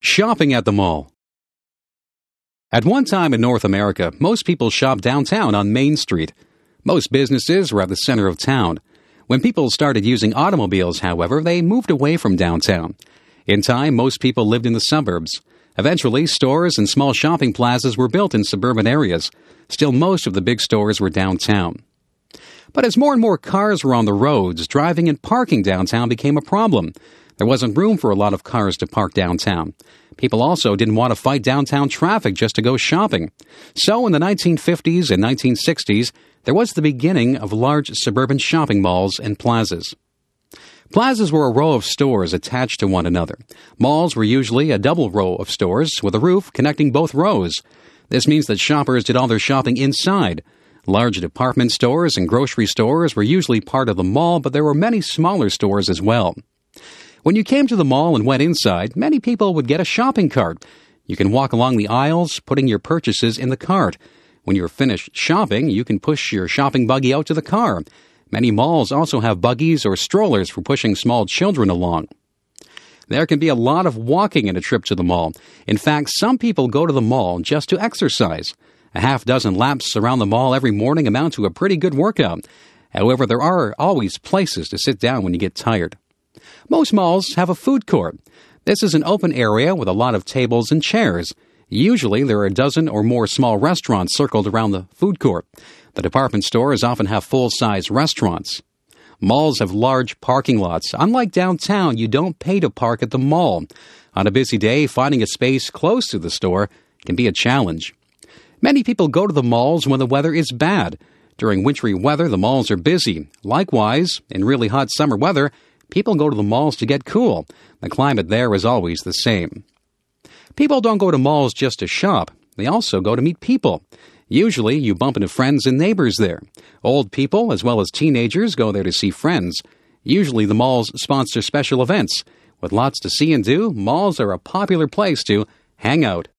Shopping at the mall. At one time in North America, most people shopped downtown on Main Street. Most businesses were at the center of town. When people started using automobiles, however, they moved away from downtown. In time, most people lived in the suburbs. Eventually, stores and small shopping plazas were built in suburban areas. Still, most of the big stores were downtown. But as more and more cars were on the roads, driving and parking downtown became a problem. There wasn't room for a lot of cars to park downtown. People also didn't want to fight downtown traffic just to go shopping. So in the 1950s and 1960s, there was the beginning of large suburban shopping malls and plazas. Plazas were a row of stores attached to one another. Malls were usually a double row of stores with a roof connecting both rows. This means that shoppers did all their shopping inside. Large department stores and grocery stores were usually part of the mall, but there were many smaller stores as well. When you came to the mall and went inside, many people would get a shopping cart. You can walk along the aisles, putting your purchases in the cart. When you're finished shopping, you can push your shopping buggy out to the car. Many malls also have buggies or strollers for pushing small children along. There can be a lot of walking in a trip to the mall. In fact, some people go to the mall just to exercise. A half dozen laps around the mall every morning amount to a pretty good workout. However, there are always places to sit down when you get tired. Most malls have a food court. This is an open area with a lot of tables and chairs. Usually, there are a dozen or more small restaurants circled around the food court. The department stores often have full-size restaurants. Malls have large parking lots. Unlike downtown, you don't pay to park at the mall. On a busy day, finding a space close to the store can be a challenge. Many people go to the malls when the weather is bad. During wintry weather, the malls are busy. Likewise, in really hot summer weather, people go to the malls to get cool. The climate there is always the same. People don't go to malls just to shop. They also go to meet people. Usually, you bump into friends and neighbors there. Old people, as well as teenagers, go there to see friends. Usually, the malls sponsor special events. With lots to see and do, malls are a popular place to hang out.